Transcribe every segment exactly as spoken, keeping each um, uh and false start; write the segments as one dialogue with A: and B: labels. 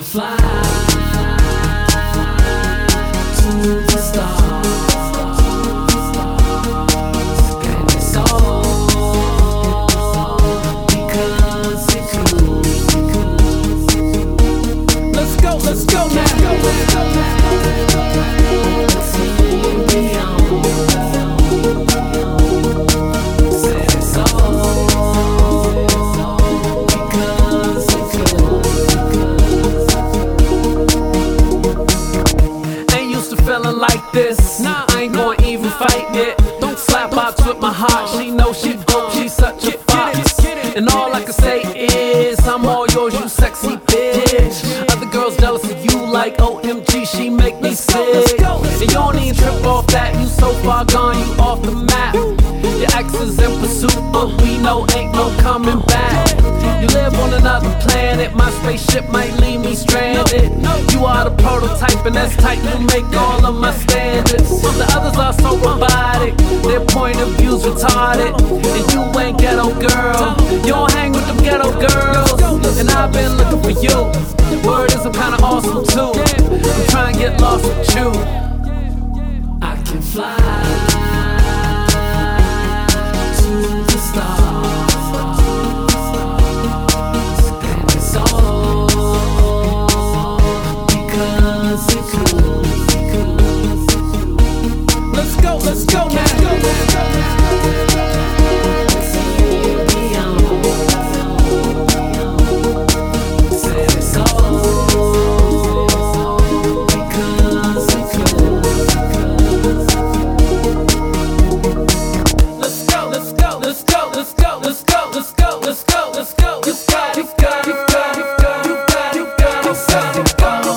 A: fly to the stars, and it's all because it could. Let's go, let's go now. Let's see beyond. Said it's all because it could. Ain't used to feeling like this. Nah, I ain't gonna even fight it. Don't slap box with my heart. She knows she dope, she's such a fox. And all I can say is I'm all yours, you sexy bitch. Other girls jealous of you like O M G, she make me sick. And you don't even trip off that, you so far gone, you off the map. Your ex is in pursuit, but we know ain't no coming back. You live on another planet, my spaceship might leave me stranded. You are the prototype and that's tight, you make all of my standards. The others are so robotic, their point of view's retarded. And you ain't ghetto girl, you don't hang with them ghetto girls. And I've been looking for you, word is I'm kinda awesome too. I'm trying to get lost with you. I can fly to the stars, and it's all because it could. Let's go, let's go now. Let's see beyond. Said it's all because it could. Let's go, let's go, let's go, let's go, let's go, let's go, let's go, let's go. You got it, you got it, you got it, you got it, you got it, you got it.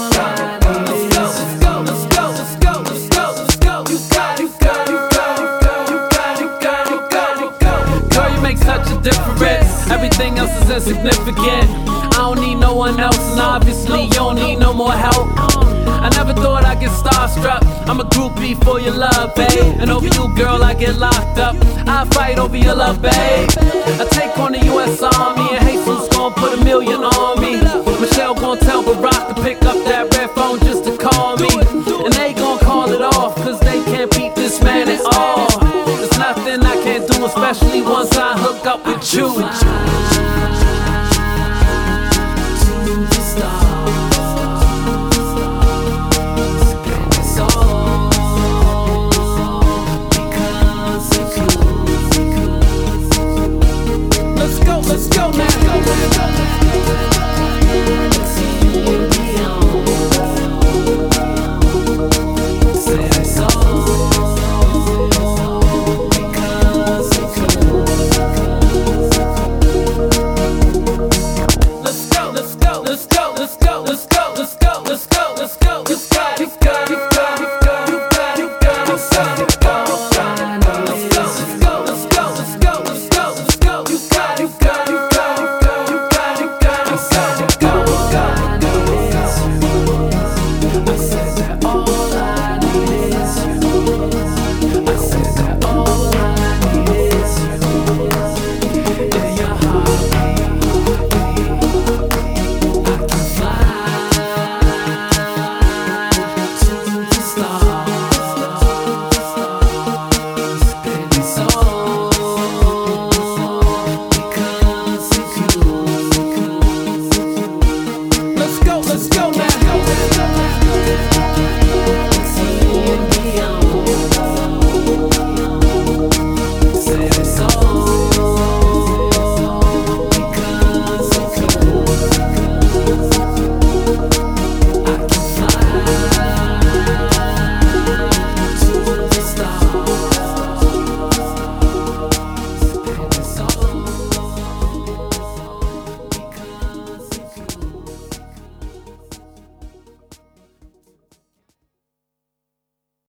A: Let's go, let's go, let's go, let's go, let's go. You got it, you got it, you got it, you got it, you got it, you got it. Girl, you make such a difference. Everything else is insignificant. I don't need no one else, and obviously you don't need no more help. I never thought I'd get starstruck. I'm a groupie for your love, babe. And over you, girl, I get locked up. I fight over your love, babe. I take on the U S Army, and Jesus gon' put a million on me. Michelle